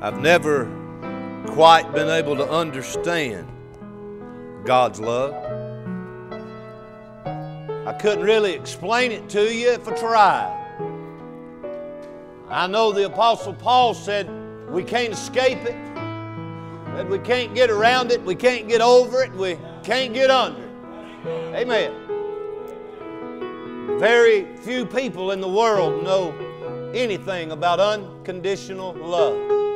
I've never quite been able to understand God's love. I couldn't really explain it to you if I tried. I know the Apostle Paul said we can't escape it, that we can't get around it, we can't get over it, we can't get under it. Amen. Very few people in the world know anything about unconditional love.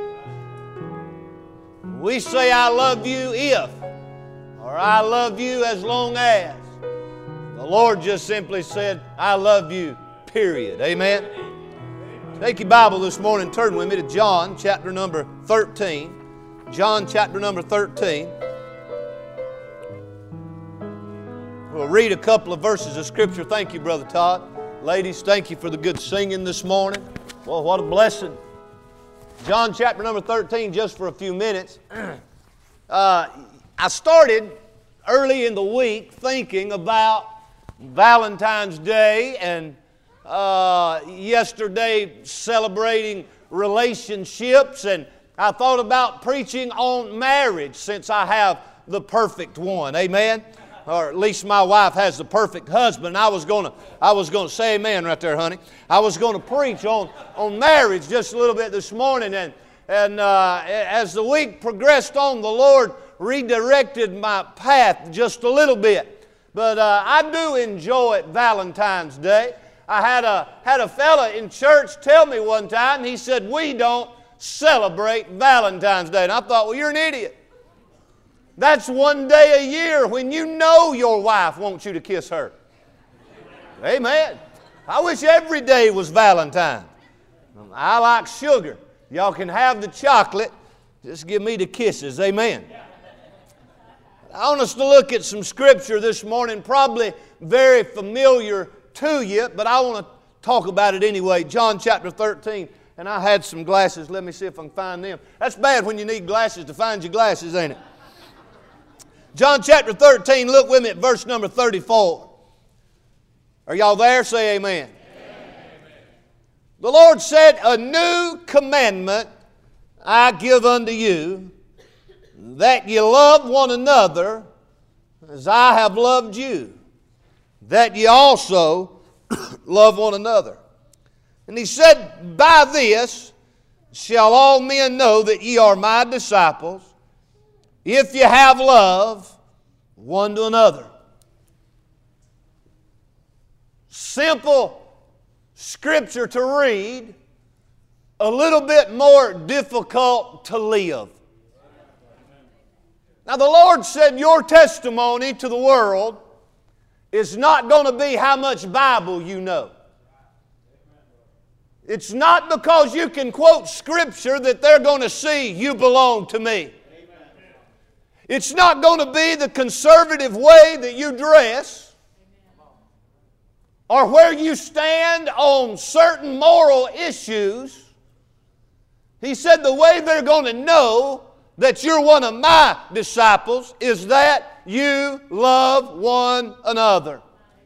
We say, I love you if, or I love you as long as. The Lord just simply said, I love you, period. Amen. Take your Bible this morning, turn with me to John chapter number 13. John chapter number 13. We'll read a couple of verses of Scripture. Thank you, Brother Todd. Ladies, thank you for the good singing this morning. Well, what a blessing. John chapter number 13, just for a few minutes. I started early in the week thinking about Valentine's Day and yesterday celebrating relationships, and I thought about preaching on marriage since I have the perfect one. Amen. Or at least my wife has the perfect husband. I was going to say amen right there, honey. I was going to preach on marriage just a little bit this morning, and as the week progressed on, the Lord redirected my path just a little bit. But I do enjoy Valentine's Day. I had a fella in church tell me one time, he said, we don't celebrate Valentine's Day. And I thought, well, you're an idiot. That's one day a year when you know your wife wants you to kiss her. Amen. I wish every day was Valentine's. I like sugar. Y'all can have the chocolate. Just give me the kisses. Amen. I want us to look at some Scripture this morning, probably very familiar to you, but I want to talk about it anyway. John chapter 13. And I had some glasses. Let me see if I can find them. That's bad when you need glasses to find your glasses, ain't it? John chapter 13, look with me at verse number 34. Are y'all there? Say amen. Amen. The Lord said, a new commandment I give unto you, that ye love one another as I have loved you, that ye also love one another. And he said, by this shall all men know that ye are my disciples, if you have love one to another. Simple Scripture to read, a little bit more difficult to live. Now the Lord said your testimony to the world is not going to be how much Bible you know. It's not because you can quote Scripture that they're going to see you belong to me. It's not going to be the conservative way that you dress or where you stand on certain moral issues. He said the way they're going to know that you're one of my disciples is that you love one another.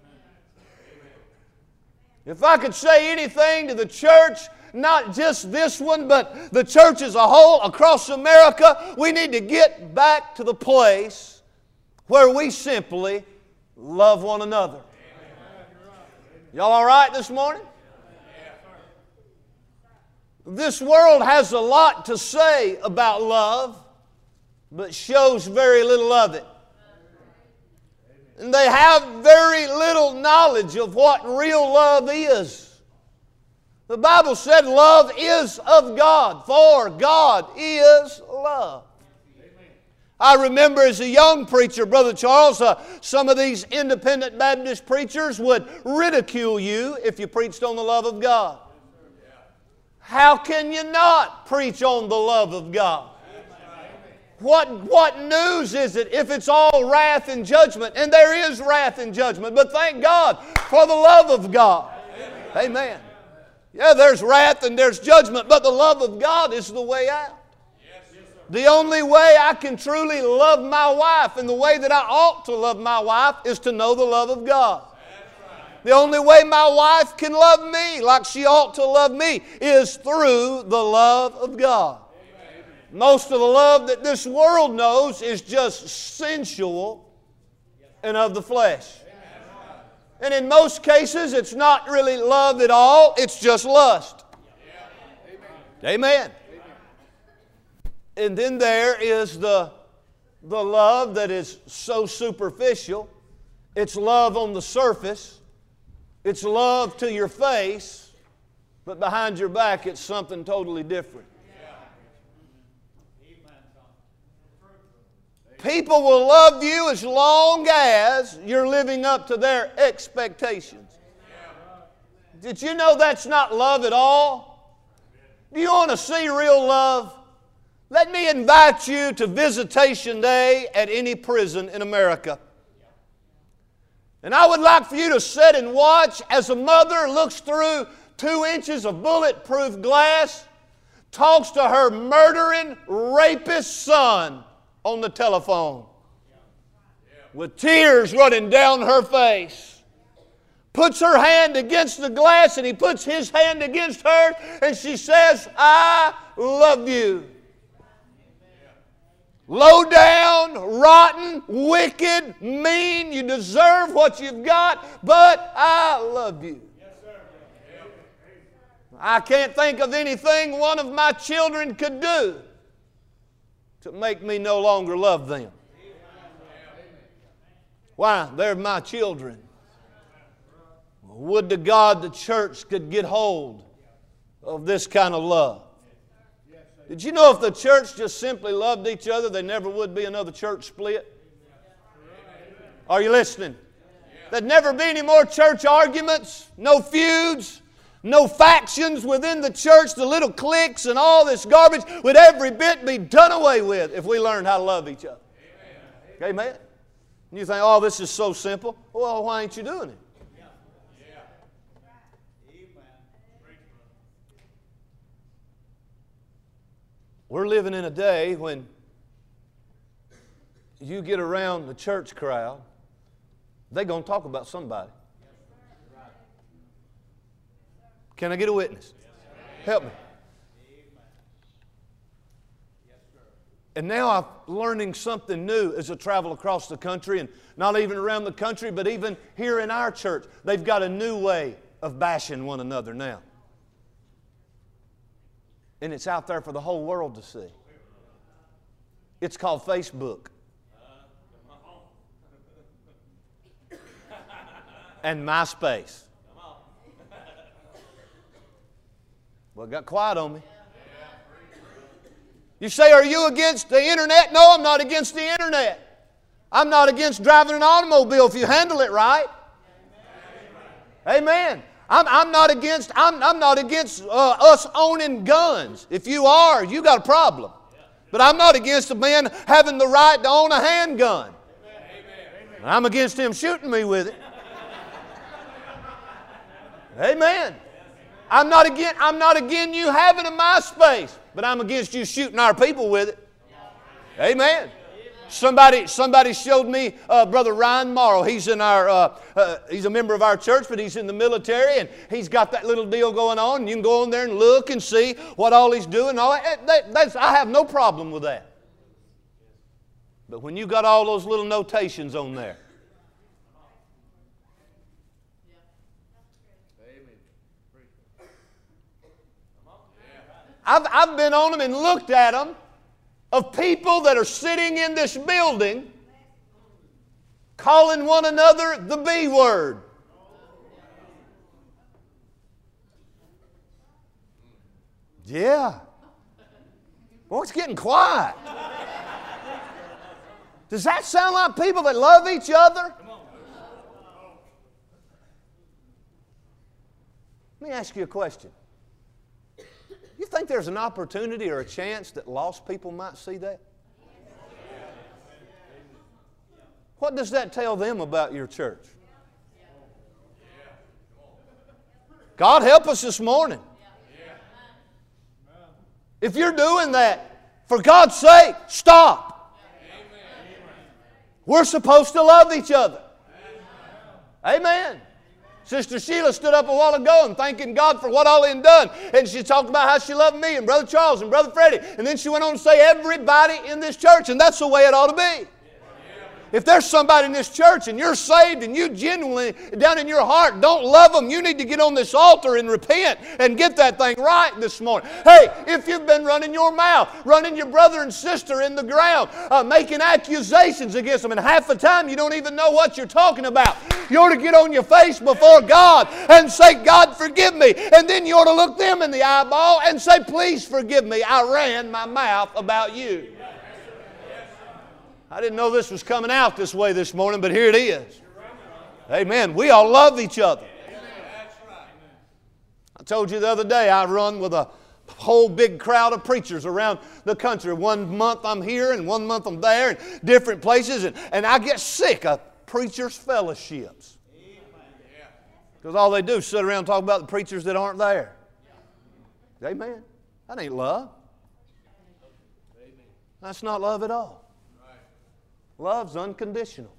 If I could say anything to the church, not just this one, but the church as a whole across America, we need to get back to the place where we simply love one another. Y'all all right this morning? This world has a lot to say about love, but shows very little of it. And they have very little knowledge of what real love is. The Bible said love is of God, for God is love. I remember as a young preacher, Brother Charles, some of these independent Baptist preachers would ridicule you if you preached on the love of God. How can you not preach on the love of God? What news is it if it's all wrath and judgment? And there is wrath and judgment, but thank God for the love of God. Amen. Yeah, there's wrath and there's judgment, but the love of God is the way out. The only way I can truly love my wife and the way that I ought to love my wife is to know the love of God. The only way my wife can love me like she ought to love me is through the love of God. Most of the love that this world knows is just sensual and of the flesh. And in most cases, it's not really love at all. It's just lust. Amen. And then there is the love that is so superficial. It's love on the surface. It's love to your face. But behind your back, it's something totally different. People will love you as long as you're living up to their expectations. Did you know that's not love at all? Do you want to see real love? Let me invite you to Visitation Day at any prison in America. And I would like for you to sit and watch as a mother looks through 2 inches of bulletproof glass, talks to her murdering, rapist son on the telephone with tears running down her face. Puts her hand against the glass and he puts his hand against hers and she says, I love you. Low down, rotten, wicked, mean, you deserve what you've got, but I love you. I can't think of anything one of my children could do to make me no longer love them. Why? They're my children. Would to God the church could get hold of this kind of love. Did you know if the church just simply loved each other, there never would be another church split? Are you listening? There'd never be any more church arguments, no feuds, no factions within the church, the little cliques and all this garbage would every bit be done away with if we learned how to love each other. Amen. Amen. And you think, oh, this is so simple. Well, why ain't you doing it? We're living in a day when you get around the church crowd, they're going to talk about somebody. Can I get a witness? Help me. And now I'm learning something new as I travel across the country, and not even around the country, but even here in our church. They've got a new way of bashing one another now. And it's out there for the whole world to see. It's called Facebook. And MySpace. Well, it got quiet on me. You say, are you against the internet? No, I'm not against the internet. I'm not against driving an automobile if you handle it right. Amen. I'm not against us owning guns. If you are, you got a problem. But I'm not against a man having the right to own a handgun. I'm against him shooting me with it. Amen. I'm not against you having a MySpace, but I'm against you shooting our people with it. Amen. Somebody showed me Brother Ryan Morrow. He's in he's a member of our church, but he's in the military, and he's got that little deal going on. And you can go in there and look and see what all he's doing. And all that. I have no problem with that. But when you got all those little notations on there, I've been on them and looked at them of people that are sitting in this building calling one another the B word. Yeah. Well, it's getting quiet. Does that sound like people that love each other? Let me ask you a question. You think there's an opportunity or a chance that lost people might see that? What does that tell them about your church? God help us this morning. If you're doing that, for God's sake, stop. We're supposed to love each other. Amen. Sister Sheila stood up a while ago and thanking God for what all He had done. And she talked about how she loved me and Brother Charles and Brother Freddie. And then she went on to say everybody in this church. And that's the way it ought to be. If there's somebody in this church and you're saved and you genuinely, down in your heart, don't love them, you need to get on this altar and repent and get that thing right this morning. Hey, if you've been running your mouth, running your brother and sister in the ground, making accusations against them, and half the time you don't even know what you're talking about, you ought to get on your face before God and say, God, forgive me. And then you ought to look them in the eyeball and say, please forgive me. I ran my mouth about you. I didn't know this was coming out this way this morning, but here it is. Amen. We all love each other. I told you the other day I run with a whole big crowd of preachers around the country. 1 month I'm here and 1 month I'm there in different places. And I get sick of preachers' fellowships. Because all they do is sit around and talk about the preachers that aren't there. Amen. That ain't love. That's not love at all. Love's unconditional.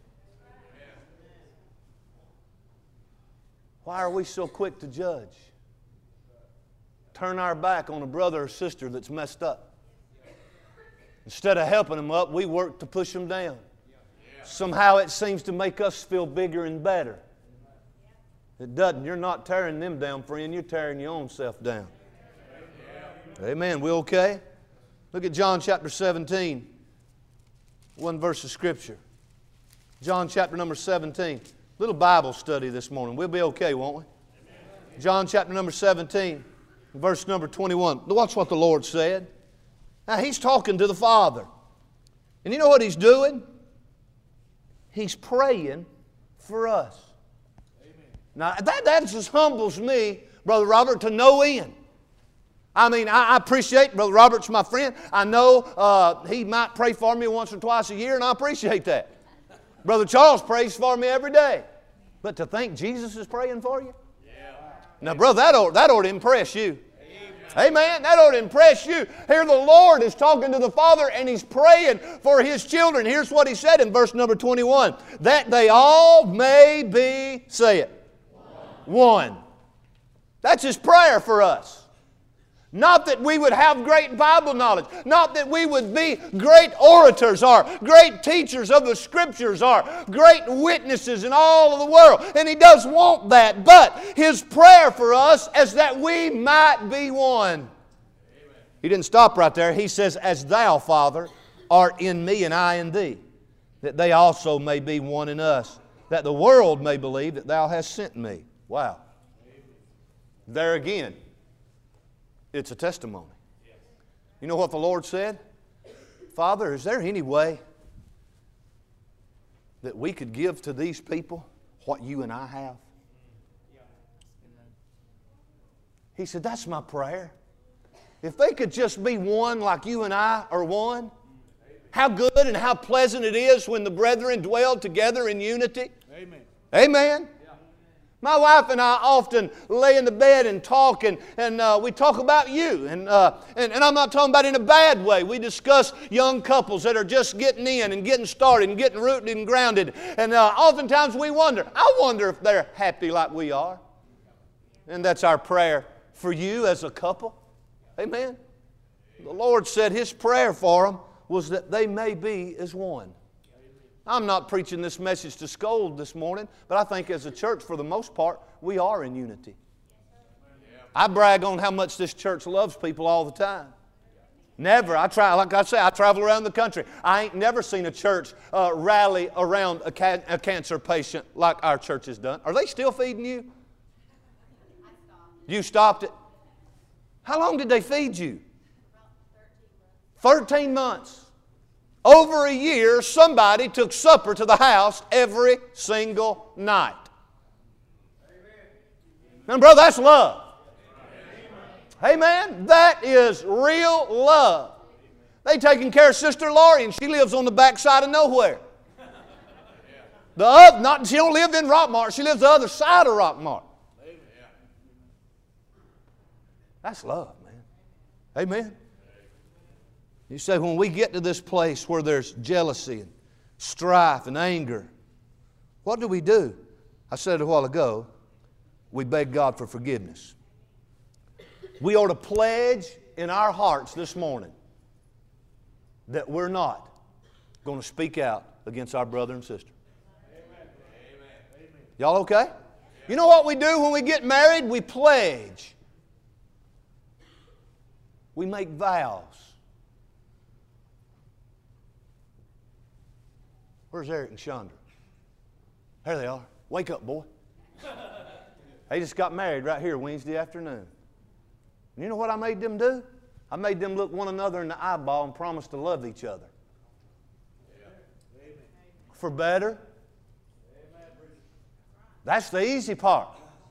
Why are we so quick to judge? Turn our back on a brother or sister that's messed up. Instead of helping them up, we work to push them down. Somehow it seems to make us feel bigger and better. It doesn't. You're not tearing them down, friend. You're tearing your own self down. Amen. We okay? Look at John chapter 17. One verse of Scripture. John chapter number 17. Little Bible study this morning. We'll be okay, won't we? John chapter number 17, verse number 21. Watch what the Lord said. Now He's talking to the Father. And you know what He's doing? He's praying for us. Now that just humbles me, Brother Robert, to no end. I mean, I appreciate Brother Robert's my friend. I know he might pray for me once or twice a year, and I appreciate that. Brother Charles prays for me every day. But to think Jesus is praying for you? Yeah. Now, brother, that ought to impress you. Amen. That ought to impress you. Here the Lord is talking to the Father, and He's praying for His children. Here's what He said in verse number 21. That they all may be, say it, one. That's His prayer for us. Not that we would have great Bible knowledge. Not that we would be great orators or great teachers of the Scriptures or great witnesses in all of the world. And He does want that. But His prayer for us is that we might be one. Amen. He didn't stop right there. He says, as Thou, Father, art in me and I in Thee, that they also may be one in us, that the world may believe that Thou hast sent me. Wow. Amen. There again. It's a testimony. You know what the Lord said? Father, is there any way that we could give to these people what you and I have? He said, that's my prayer. If they could just be one like you and I are one, how good and how pleasant it is when the brethren dwell together in unity. Amen. Amen. My wife and I often lay in the bed and talk, and we talk about you. And I'm not talking about in a bad way. We discuss young couples that are just getting in and getting started and getting rooted and grounded. And oftentimes we wonder, I wonder if they're happy like we are. And that's our prayer for you as a couple. Amen. The Lord said His prayer for them was that they may be as one. I'm not preaching this message to scold this morning, but I think as a church, for the most part, we are in unity. I brag on how much this church loves people all the time. Never. Like I say, I travel around the country. I ain't never seen a church rally around a cancer patient like our church has done. Are they still feeding you? You stopped it? How long did they feed you? 13 months. Over a year, somebody took supper to the house every single night. And brother, that's love. Amen. That is real love. They taking care of Sister Laurie, and she lives on the backside of nowhere. She don't live in Rockmart. She lives the other side of Rockmart. That's love, man. Amen. You say, when we get to this place where there's jealousy and strife and anger, what do? I said it a while ago. we beg God for forgiveness. We ought to pledge in our hearts this morning that we're not going to speak out against our brother and sister. Y'all okay? You know what we do when we get married? We pledge. We make vows. Where's Eric and Chandra? There they are. Wake up, boy. They just got married right here Wednesday afternoon. And you know what I made them do? I made them look one another in the eyeball and promise to love each other. For better. That's the easy part.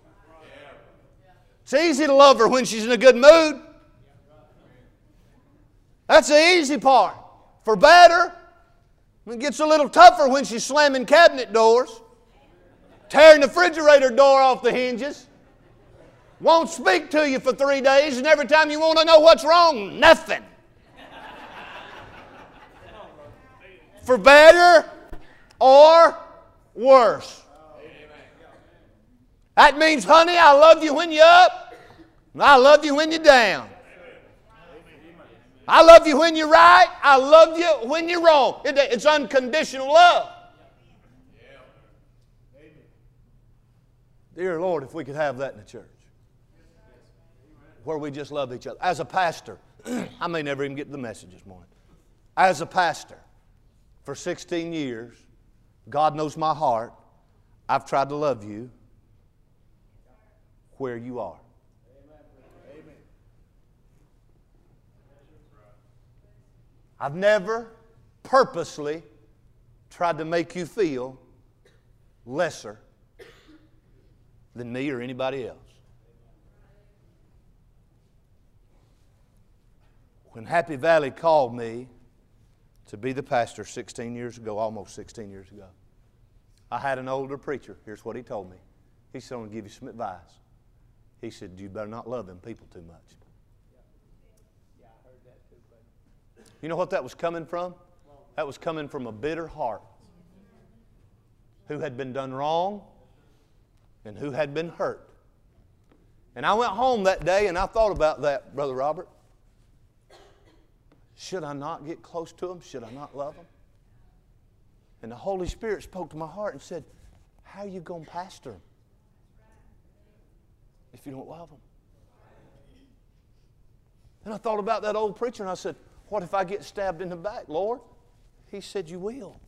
It's easy to love her when she's in a good mood. That's the easy part. For better. It gets a little tougher when she's slamming cabinet doors, tearing the refrigerator door off the hinges, won't speak to you for 3 days, and every time you want to know what's wrong, nothing. For better or worse. That means, honey, I love you when you're up, and I love you when you're down. I love you when you're right. I love you when you're wrong. It's unconditional love. Dear Lord, if we could have that in the church, where we just love each other. As a pastor, I may never even get to the message this morning. As a pastor, for 16 years, God knows my heart. I've tried to love you where you are. I've never purposely tried to make you feel lesser than me or anybody else. When Happy Valley called me to be the pastor 16 years ago, almost 16 years ago, I had an older preacher. Here's what he told me. He said, I'm going to give you some advice. He said, you better not love them people too much. You know what that was coming from? That was coming from a bitter heart who had been done wrong and who had been hurt. And I went home that day and I thought about that, Brother Robert. Should I not get close to them? Should I not love them? And the Holy Spirit spoke to my heart and said, how are you going to pastor them if you don't love them? And I thought about that old preacher and I said, what if I get stabbed in the back, Lord? He said, you will.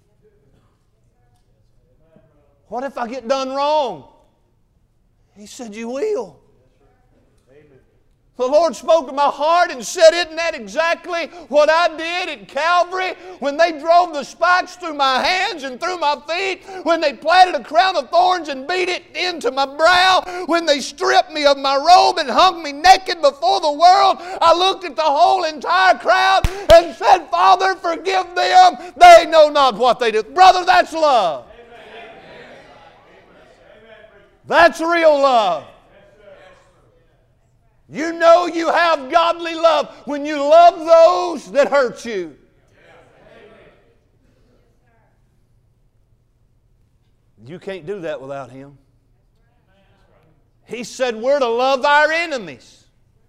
What if I get done wrong? He said, you will. The Lord spoke to my heart and said, isn't that exactly what I did at Calvary when they drove the spikes through my hands and through my feet, when they planted a crown of thorns and beat it into my brow, when they stripped me of my robe and hung me naked before the world? I looked at the whole entire crowd and said, Father, forgive them. They know not what they do. Brother, that's love. That's real love. You know you have godly love when you love those that hurt you. You can't do that without Him. He said we're to love our enemies.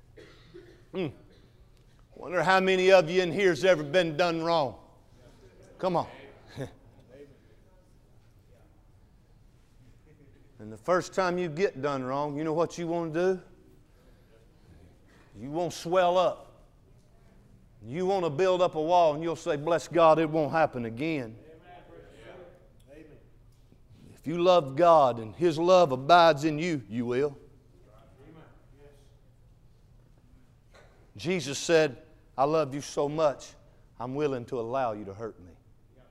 Wonder how many of you in here has ever been done wrong. Come on. And the first time you get done wrong, you know what you want to do? You won't swell up. You want to build up a wall and you'll say, bless God, it won't happen again. If you love God and His love abides in you, you will. Jesus said, I love you so much, I'm willing to allow you to hurt me.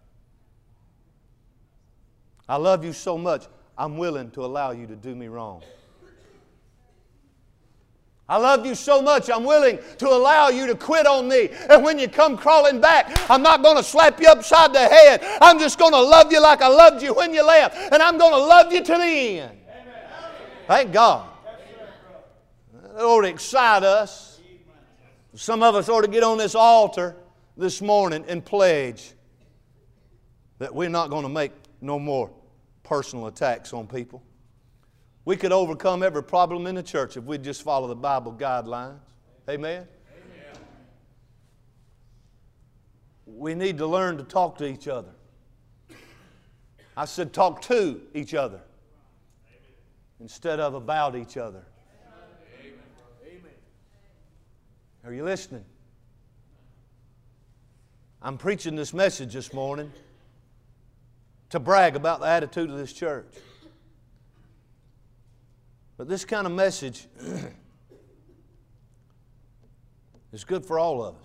I love you so much, I'm willing to allow you to do me wrong. I love you so much, I'm willing to allow you to quit on me. And when you come crawling back, I'm not going to slap you upside the head. I'm just going to love you like I loved you when you left. And I'm going to love you to the end. Amen. Thank God. That ought to excite us. Some of us ought to get on this altar this morning and pledge that we're not going to make no more personal attacks on people. We could overcome every problem in the church if we'd just follow the Bible guidelines. Amen? Amen. We need to learn to talk to each other. I said talk to each other instead of about each other. Amen. Are you listening? I'm preaching this message this morning to brag about the attitude of this church. But this kind of message is good for all of us.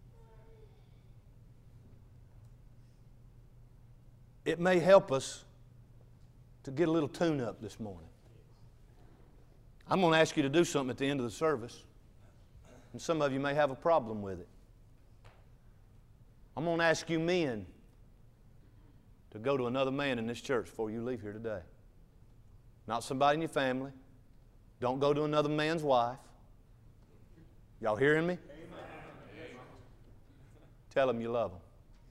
It may help us to get a little tune-up this morning. I'm going to ask you to do something at the end of the service, and some of you may have a problem with it. I'm going to ask you men to go to another man in this church before you leave here today. Not somebody in your family. Don't go to another man's wife. Y'all hearing me? Amen. Tell them you love them.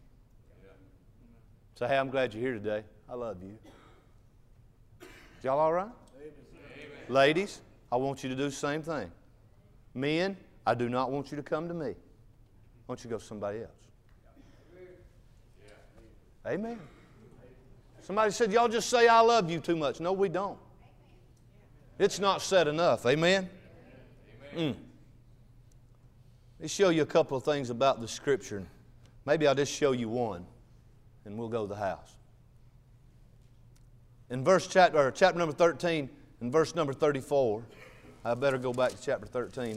Say, hey, I'm glad you're here today. I love you. Is y'all all right? Amen. Ladies, I want you to do the same thing. Men, I do not want you to come to me. I want you to go to somebody else. Amen. Somebody said, y'all just say I love you too much. No, we don't. It's not said enough. Amen? Let me show you a couple of things about the Scripture. Maybe I'll just show you one, and we'll go to the house. In chapter number 13, in verse number 34, I better go back to chapter 13.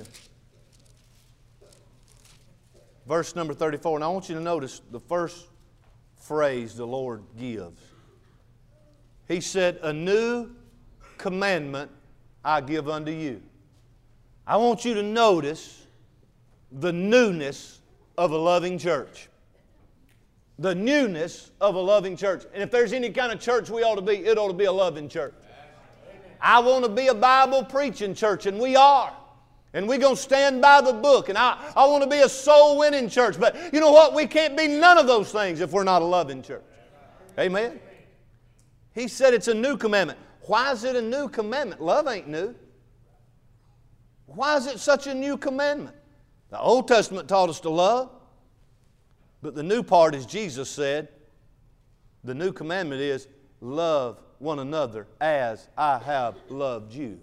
Verse number 34, and I want you to notice the first phrase the Lord gives. He said, a new commandment I give unto you. I want you to notice the newness of a loving church. The newness of a loving church. And if there's any kind of church we ought to be, it ought to be a loving church. I want to be a Bible preaching church, and we are. And we're going to stand by the book. And I want to be a soul winning church. But you know what? We can't be none of those things if we're not a loving church. Amen? He said it's a new commandment. Why is it a new commandment? Love ain't new. Why is it such a new commandment? The Old Testament taught us to love. But the new part is Jesus said, the new commandment is love one another as I have loved you.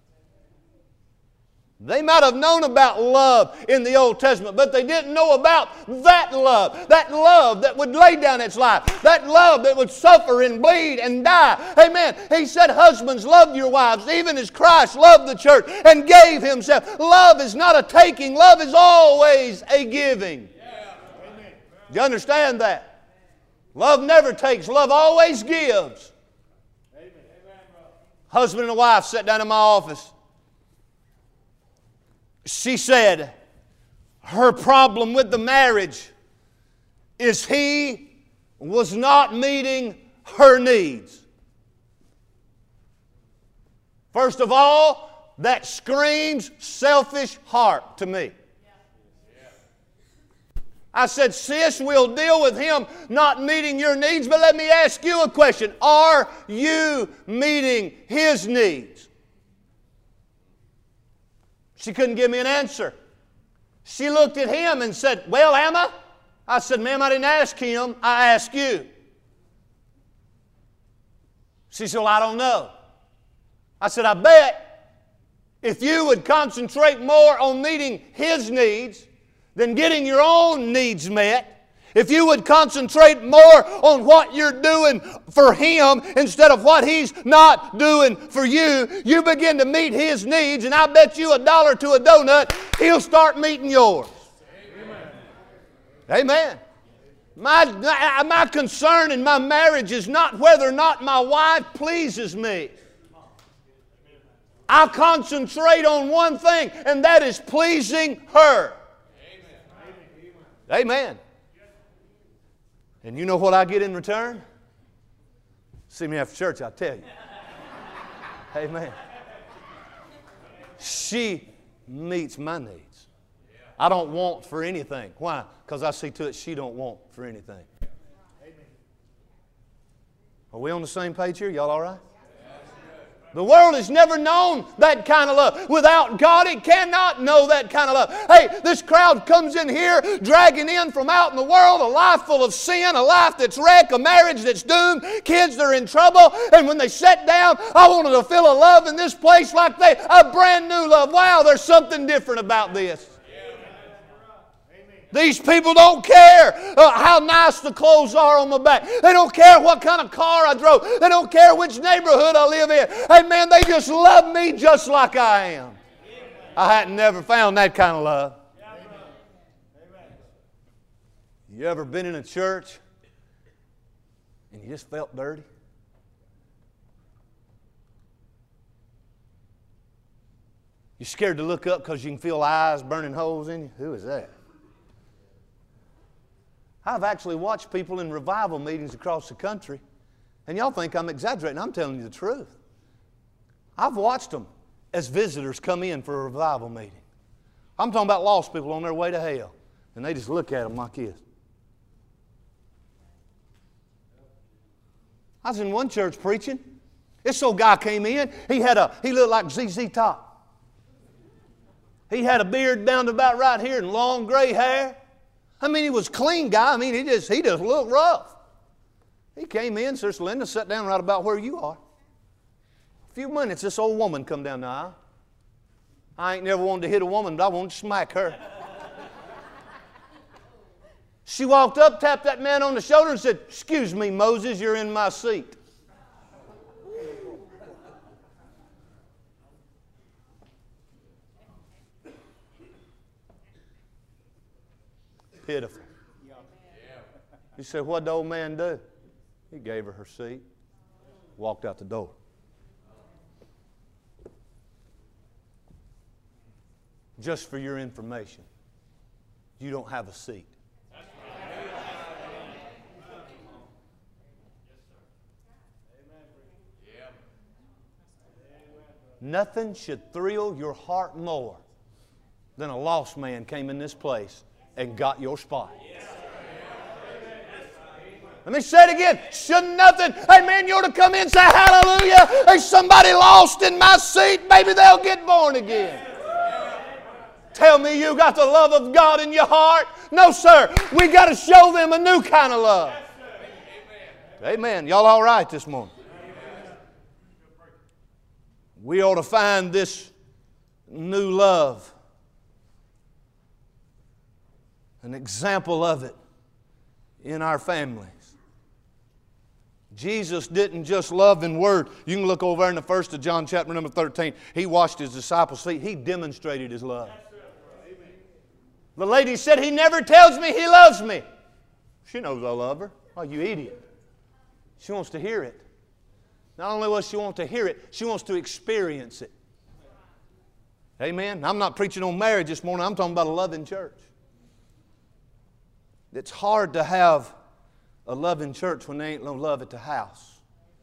They might have known about love in the Old Testament, but they didn't know about that love that would lay down its life, that love that would suffer and bleed and die. Amen. He said, husbands, love your wives, even as Christ loved the church and gave Himself. Love is not a taking. Love is always a giving. Yeah. Do you understand that? Love never takes. Love always gives. Amen. Husband and a wife sat down in my office. She said her problem with the marriage is he was not meeting her needs. First of all, that screams selfish heart to me. I said, sis, we'll deal with him not meeting your needs, but let me ask you a question. Are you meeting his needs? She couldn't give me an answer. She looked at him and said, well, am I? I said, ma'am, I didn't ask him. I asked you. She said, well, I don't know. I said, I bet if you would concentrate more on meeting his needs than getting your own needs met, if you would concentrate more on what you're doing for him instead of what he's not doing for you, you begin to meet his needs, and I bet you $1 to a donut, he'll start meeting yours. Amen. My concern in my marriage is not whether or not my wife pleases me. I concentrate on one thing, and that is pleasing her. Amen. And you know what I get in return? See me after church, I'll tell you. Amen. She meets my needs. I don't want for anything. Why? Because I see to it she don't want for anything. Are we on the same page here? Y'all all right? The world has never known that kind of love. Without God, it cannot know that kind of love. Hey, this crowd comes in here dragging in from out in the world a life full of sin, a life that's wrecked, a marriage that's doomed, kids that are in trouble. And when they sat down, I wanted to feel a love in this place like a brand new love. Wow, there's something different about this. These people don't care how nice the clothes are on my back. They don't care what kind of car I drove. They don't care which neighborhood I live in. Hey, man, they just love me just like I am. I hadn't never found that kind of love. You ever been in a church and you just felt dirty? You're scared to look up because you can feel eyes burning holes in you? Who is that? I've actually watched people in revival meetings across the country, and y'all think I'm exaggerating. I'm telling you the truth. I've watched them as visitors come in for a revival meeting. I'm talking about lost people on their way to hell, and they just look at them like this. I was in one church preaching. This old guy came in. He looked like ZZ Top. He had a beard down to about right here and long gray hair. I mean, he was a clean guy. I mean, he just looked rough. He came in, Sister Linda, sat down right about where you are. A few minutes, this old woman come down the aisle. I ain't never wanted to hit a woman, but I wanted to smack her. She walked up, tapped that man on the shoulder and said, "Excuse me, Moses, you're in my seat." Pitiful. You said, "What'd the old man do?" He gave her her seat, walked out the door. Just for your information, you don't have a seat. Nothing should thrill your heart more than a lost man came in this place and got your spot. Let me say it again. Shouldn't nothing, hey man, you ought to come in and say hallelujah. There's somebody lost in my seat. Maybe they'll get born again. Tell me you got the love of God in your heart. No, sir. We got to show them a new kind of love. Amen. Y'all all right this morning? We ought to find this new love, an example of it in our families. Jesus didn't just love in word. You can look over in the 1st of John chapter number 13. He washed His disciples' feet. He demonstrated His love. The lady said, "He never tells me He loves me." She knows I love her. Oh, you idiot. She wants to hear it. Not only does she want to hear it, she wants to experience it. Amen. I'm not preaching on marriage this morning. I'm talking about a loving church. It's hard to have a loving church when there ain't no love at the house.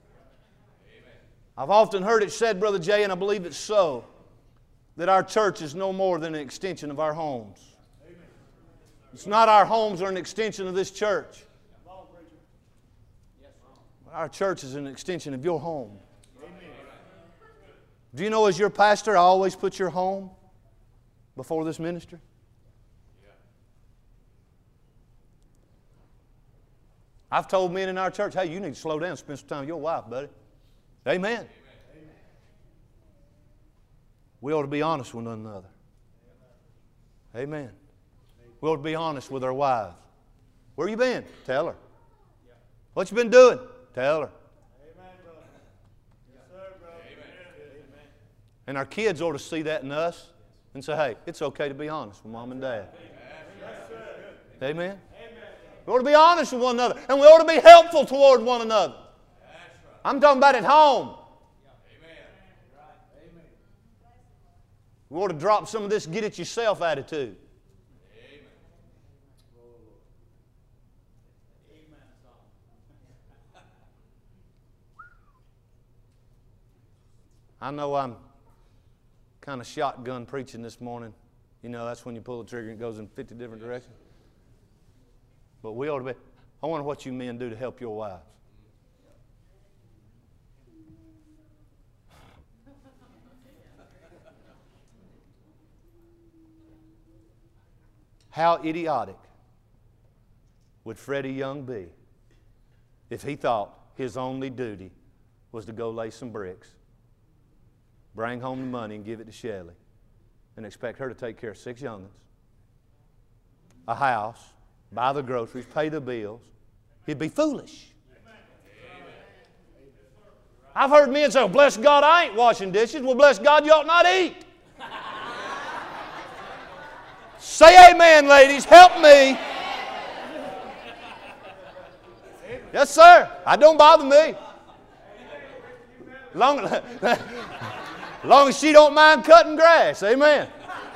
I've often heard it said, Brother Jay, and I believe it's so, that our church is no more than an extension of our homes. It's not our homes are an extension of this church. Our church is an extension of your home. Do you know, as your pastor, I always put your home before this ministry? I've told men in our church, hey, you need to slow down and spend some time with your wife, buddy. Amen. We ought to be honest with one another. Amen. We ought to be honest with our wives. Where you been? Tell her. What you been doing? Tell her. Amen, brother. Yes, sir, brother. Amen. And our kids ought to see that in us and say, hey, it's okay to be honest with mom and dad. Yes, sir. Amen. We ought to be honest with one another. And we ought to be helpful toward one another. I'm talking about at home. We ought to drop some of this get it yourself attitude. I know I'm kind of shotgun preaching this morning. You know, that's when you pull the trigger and it goes in 50 different directions. But we ought to be. I wonder what you men do to help your wives. How idiotic would Freddie Young be if he thought his only duty was to go lay some bricks, bring home the money and give it to Shelley, and expect her to take care of 6 young'uns, a house, buy the groceries, pay the bills? He'd be foolish. I've heard men say, well, bless God, I ain't washing dishes. Well, bless God, you ought not eat. Say amen, ladies. Help me. Yes, sir. It don't bother me. Long as she don't mind cutting grass. Amen.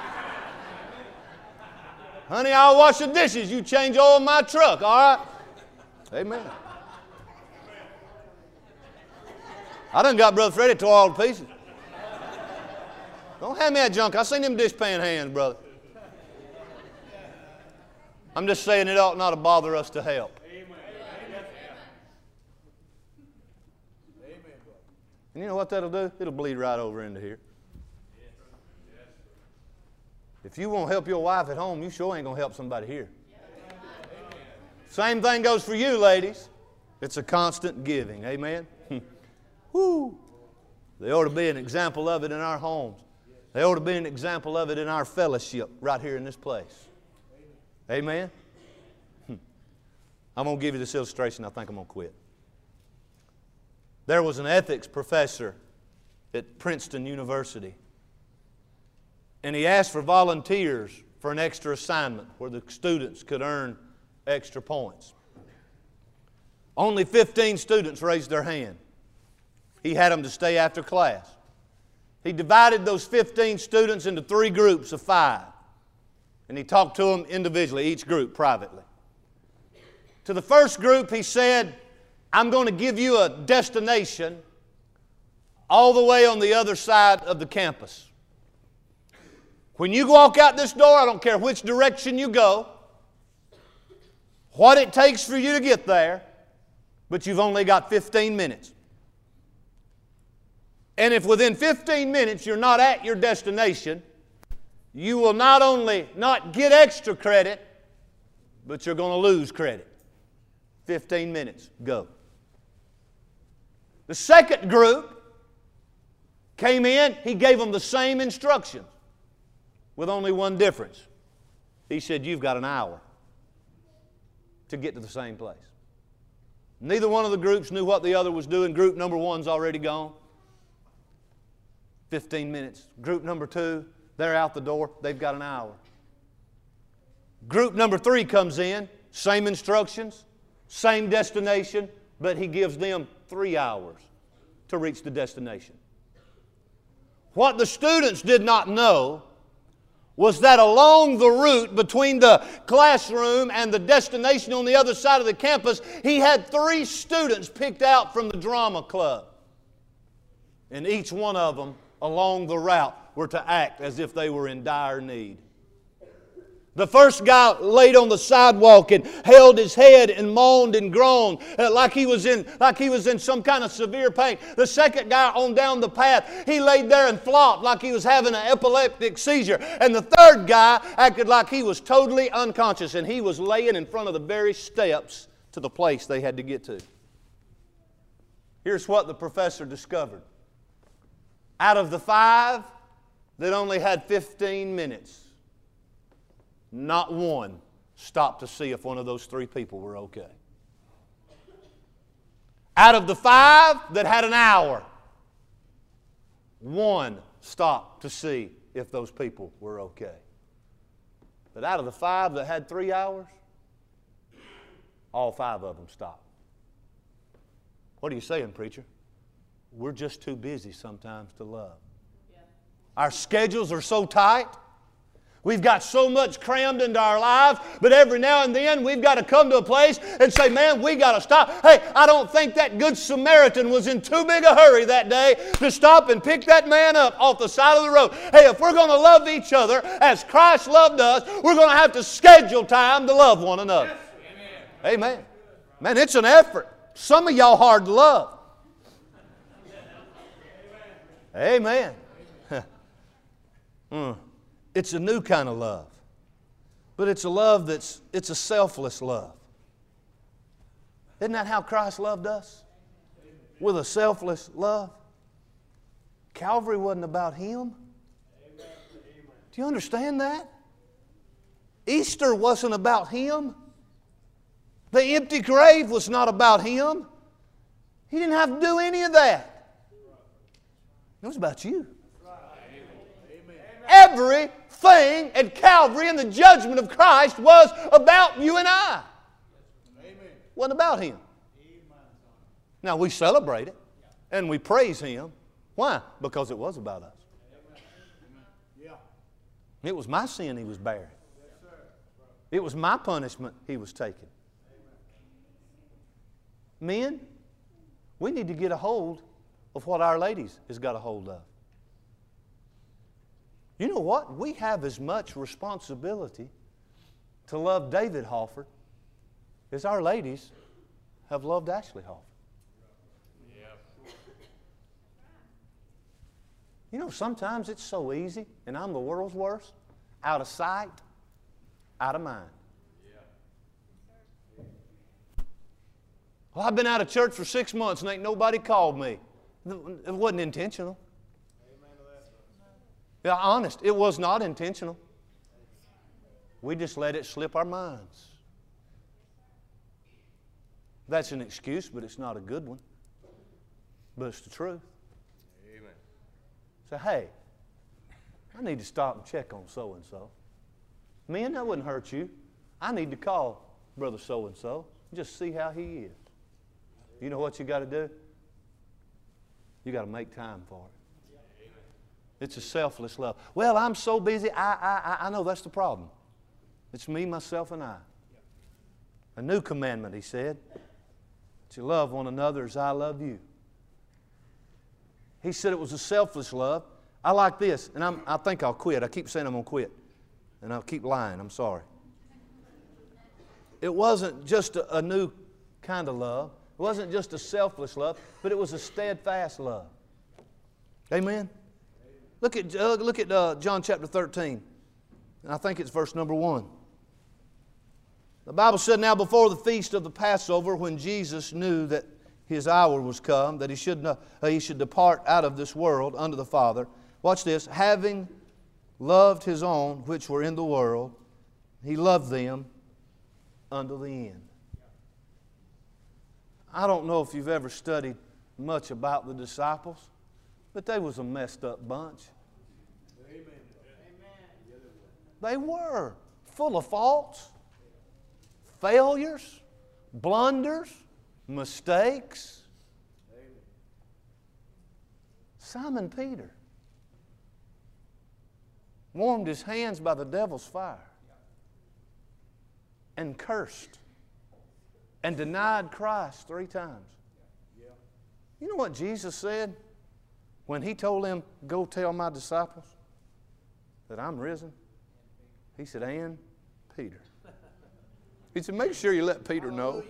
Honey, I'll wash the dishes. You change oil in my truck. All right? Amen. I done got Brother Freddie tore all to pieces. Don't hand me that junk. I seen them dishpan hands, brother. I'm just saying it ought not to bother us to help. And you know what that'll do? It'll bleed right over into here. If you won't help your wife at home, you sure ain't going to help somebody here. Same thing goes for you, ladies. It's a constant giving. Amen? Woo! There ought to be an example of it in our homes. There ought to be an example of it in our fellowship right here in this place. Amen? I'm going to give you this illustration. I think I'm going to quit. There was an ethics professor at Princeton University, and he asked for volunteers for an extra assignment where the students could earn extra points. Only 15 students raised their hand. He had them to stay after class. He divided those 15 students into 3 groups of 5. And he talked to them individually, each group privately. To the first group, he said, I'm going to give you a destination all the way on the other side of the campus. When you walk out this door, I don't care which direction you go, what it takes for you to get there, but you've only got 15 minutes. And if within 15 minutes you're not at your destination, you will not only not get extra credit, but you're going to lose credit. 15 minutes, go. The second group came in, he gave them the same instructions with only one difference. He said, you've got an hour to get to the same place. Neither one of the groups knew what the other was doing. Group number 1's already gone. 15 minutes. Group number 2, they're out the door. They've got an hour. Group number 3 comes in, same instructions, same destination, but he gives them 3 hours to reach the destination. What the students did not know was that along the route between the classroom and the destination on the other side of the campus, he had 3 students picked out from the drama club. And each one of them along the route were to act as if they were in dire need. The first guy laid on the sidewalk and held his head and moaned and groaned like he was in some kind of severe pain. The second guy on down the path, he laid there and flopped like he was having an epileptic seizure. And the third guy acted like he was totally unconscious, and he was laying in front of the very steps to the place they had to get to. Here's what the professor discovered. Out of the 5 that only had 15 minutes, not one stopped to see if one of those 3 people were okay. Out of the 5 that had an hour, 1 stopped to see if those people were okay. But out of the 5 that had 3 hours, all 5 of them stopped. What are you saying, preacher? We're just too busy sometimes to love. Yeah. Our schedules are so tight. We've got so much crammed into our lives, but every now and then we've got to come to a place and say, man, we got to stop. Hey, I don't think that Good Samaritan was in too big a hurry that day to stop and pick that man up off the side of the road. Hey, if we're going to love each other as Christ loved us, we're going to have to schedule time to love one another. Yes. Amen. Man, it's an effort. Some of y'all hard to love. Amen. It's a new kind of love. But it's a love it's a selfless love. Isn't that how Christ loved us? With a selfless love. Calvary wasn't about Him. Do you understand that? Easter wasn't about Him. The empty grave was not about Him. He didn't have to do any of that. It was about you. Everything at Calvary and the judgment of Christ was about you and I. It wasn't about Him. Now we celebrate it and we praise Him. Why? Because it was about us. It was my sin He was bearing. It was my punishment He was taking. Men, we need to get a hold of what Our Ladies has got a hold of. You know what? We have as much responsibility to love David Halford as Our Ladies have loved Ashley Halford. You know, sometimes it's so easy, and I'm the world's worst, out of sight, out of mind. Well, I've been out of church for 6 months and ain't nobody called me. It wasn't intentional. Yeah, honest, it was not intentional. We just let it slip our minds. That's an excuse, but it's not a good one. But it's the truth. Amen. Say, hey, I need to stop and check on so-and-so. Men, that wouldn't hurt you. I need to call brother so-and-so and just see how he is. You know what you got to do? You got to make time for it. It's a selfless love. Well, I'm so busy. I know that's the problem. It's me, myself, and I. A new commandment, He said, that you love one another as I love you. He said it was a selfless love. I like this, and I think I'll quit. I keep saying I'm going to quit, and I'll keep lying. I'm sorry. It wasn't just a new kind of love. It wasn't just a selfless love, but it was a steadfast love. Amen? Look at John chapter 13. And I think it's verse number 1. The Bible said, now before the feast of the Passover, when Jesus knew that His hour was come, that He should depart out of this world unto the Father. Watch this. Having loved His own which were in the world, He loved them unto the end. I don't know if you've ever studied much about the disciples, but they was a messed up bunch. Amen. They were full of faults, failures, blunders, mistakes. Simon Peter warmed his hands by the devil's fire and cursed and denied Christ 3 times. You know what Jesus said when He told them, go tell my disciples that I'm risen? He said, and Peter. He said, make sure you let Peter know.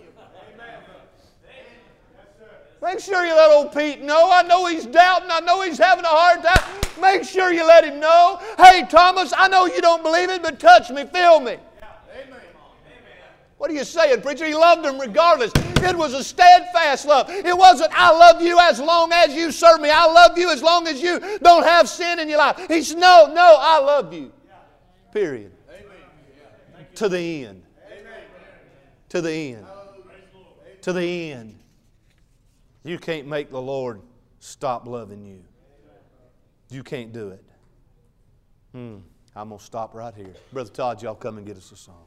Make sure you let old Pete know. I know he's doubting. I know he's having a hard time. Make sure you let him know. Hey, Thomas, I know you don't believe it, but touch me, feel me. What are you saying, preacher? He loved them regardless. It was a steadfast love. It wasn't, I love you as long as you serve me. I love you as long as you don't have sin in your life. He said, no, I love you. Period. To the end. To the end. To the end. You can't make the Lord stop loving you. You can't do it. I'm going to stop right here. Brother Todd, y'all come and get us a song.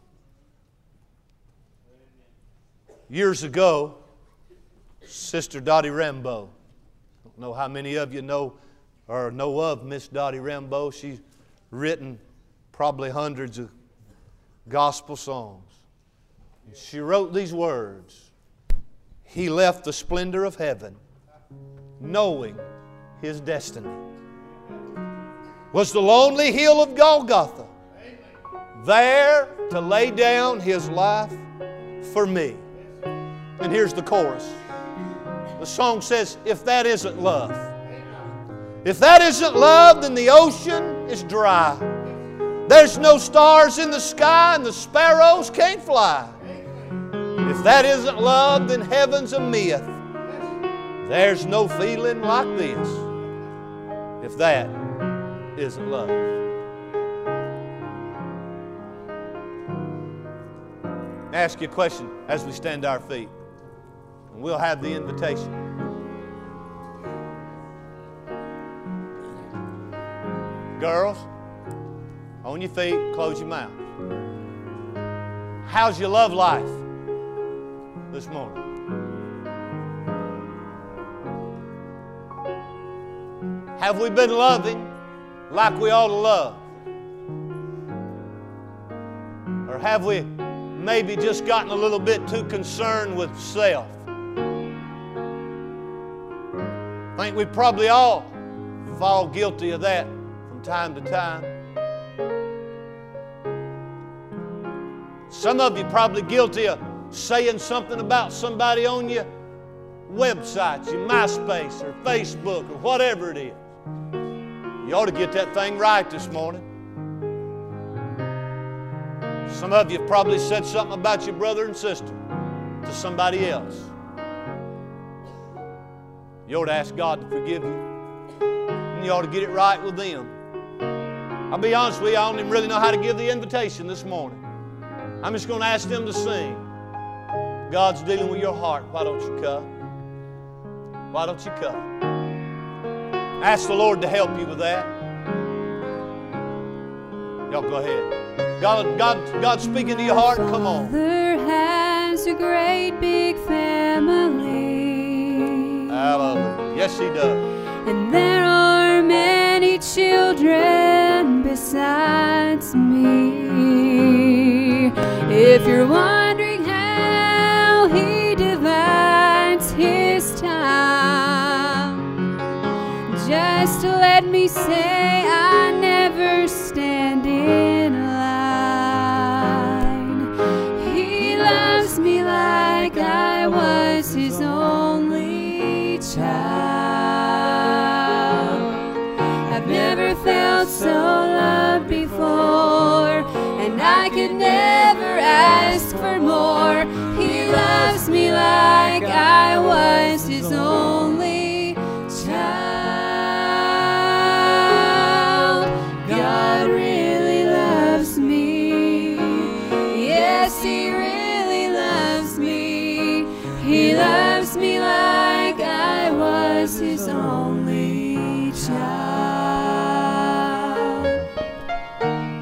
Years ago, Sister Dottie Rambo. I don't know how many of you know or know of Miss Dottie Rambo. She's written probably hundreds of gospel songs. She wrote these words. He left the splendor of heaven, knowing his destiny was the lonely hill of Golgotha, there to lay down His life for me. And here's the chorus. The song says, if that isn't love, if that isn't love, then the ocean is dry. There's no stars in the sky and the sparrows can't fly. If that isn't love, then heaven's a myth. There's no feeling like this if that isn't love. I ask you a question as we stand to our feet, and we'll have the invitation. Girls, on your feet, close your mouth. How's your love life this morning? Have we been loving like we ought to love? Or have we maybe just gotten a little bit too concerned with self? I think we probably all fall guilty of that from time to time. Some of you probably guilty of saying something about somebody on your websites, your MySpace or Facebook or whatever it is. You ought to get that thing right this morning. Some of you have probably said something about your brother and sister to somebody else. You ought to ask God to forgive you. And you ought to get it right with them. I'll be honest with you, I don't even really know how to give the invitation this morning. I'm just going to ask them to sing. God's dealing with your heart. Why don't you come? Why don't you come? Ask the Lord to help you with that. Y'all go ahead. God's speaking to your heart. Come on. Father has a great big family. Hallelujah. Yes, He does. And there are many children besides me. If you're wondering how He divides His time, just let me say I never stand in line. He loves me like I was His only child. I've never felt so loved before, and I could never ask for more. He loves me like I was His only child. God really loves me. Yes, He really loves me. He loves me like I was His only child.